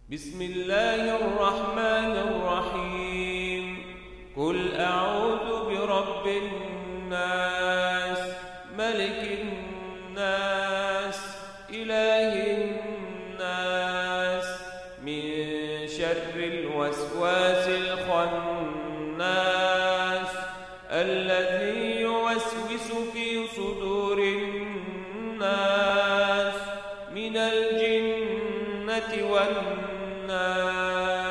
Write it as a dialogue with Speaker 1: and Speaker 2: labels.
Speaker 1: بسم الله الرحمن الرحيم. قل أعوذ برب الناس، ملك الناس، إله الناس، من شر الوسواس الخناس الذي يوسوس في صدور الناس من الجنة والناس.